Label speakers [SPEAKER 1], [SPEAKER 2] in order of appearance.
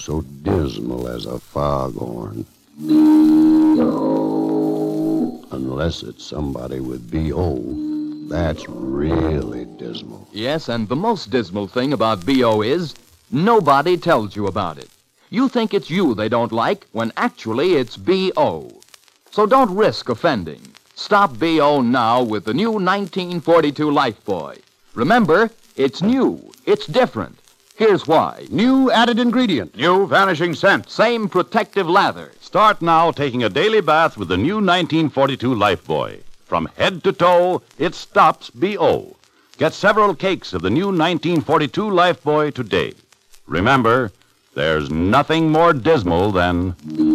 [SPEAKER 1] so dismal as a foghorn. Unless it's somebody with B.O. That's really dismal.
[SPEAKER 2] Yes, and the most dismal thing about B.O. is nobody tells you about it. You think it's you they don't like when actually it's B.O. So don't risk offending. Stop B.O. now with the new 1942 Lifebuoy. Remember, it's new. It's different. Here's why.
[SPEAKER 1] New added ingredient.
[SPEAKER 3] New vanishing scent.
[SPEAKER 2] Same protective lather.
[SPEAKER 3] Start now taking a daily bath with the new 1942 Lifebuoy. From head to toe, it stops B.O. Get several cakes of the new 1942 Lifebuoy today. Remember, there's nothing more dismal than